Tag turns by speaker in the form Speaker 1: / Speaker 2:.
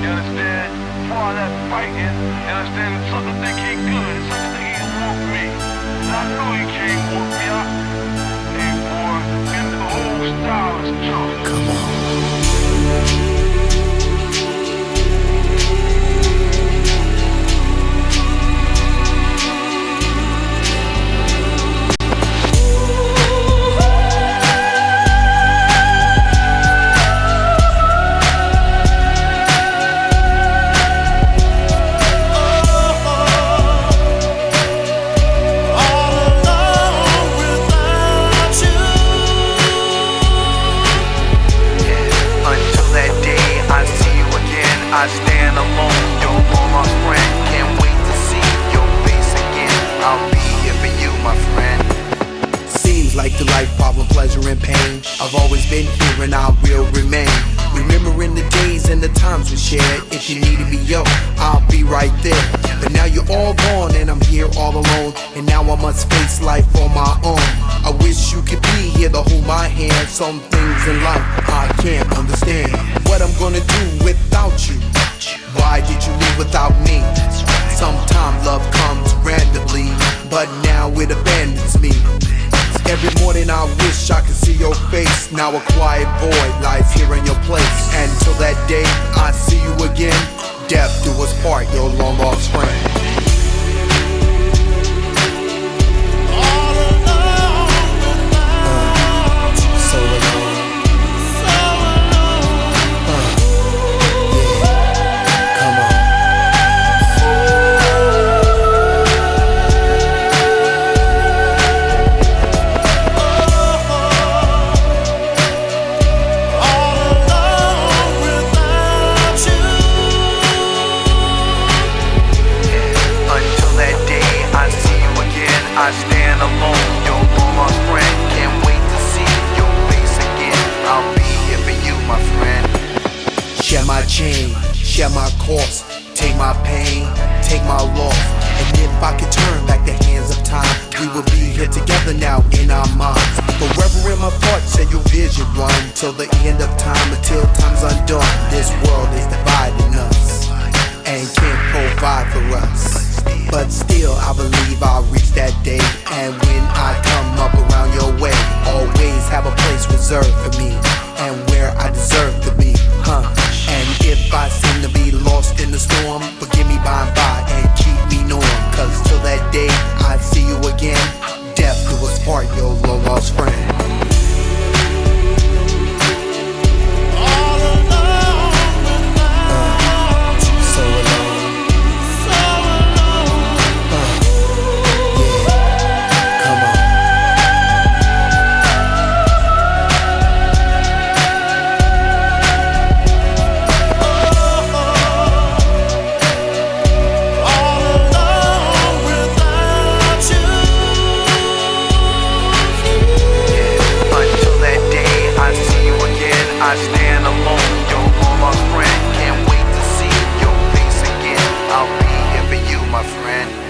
Speaker 1: You understand? For all that fighting, you understand? Sucker think he good, sucker think he can whoop me. And I know he can't whoop me. Hey boy, in the whole style is junk.
Speaker 2: Come on. I stand alone, you're my friend. Can't wait to see your face again. I'll be here for you, my friend. Seems like the life problem, pleasure and pain. I've always been here and I will remain. Remembering the days and the times we shared. If you needed me, yo, I'll be right there. But now you're all gone and I'm here all alone. And now I must face life on my own. I wish you could be here to hold my hand. Some things in life I can't understand. What I'm gonna do without you? Why did you leave without me? Sometimes love comes randomly, but now it abandons me. Every morning I wish I could see your face. Now a quiet void lies here in your place. And till that day I see you again, death do us part, your long lost friend. I stand alone, you're my friend. Can't wait to see your face again. I'll be here for you, my friend. Share my chain, share my course. Take my pain, take my loss. And if I could turn back the hands of time, we will be here together now in our minds. Forever in my thoughts, share your vision run till the end of time, until time's undone. This world is dividing us and can't provide for us. But still, I believe I'll reach that day. And when I come up around your way, always have a place reserved for me, and where I deserve to be, And if I seem to be lost in the storm, forgive me by and by and keep me knowing. Cause till that day I see you again, death do us part, your long lost friend. I stand alone, you're my friend. Can't wait to see your face again. I'll be here for you, my friend.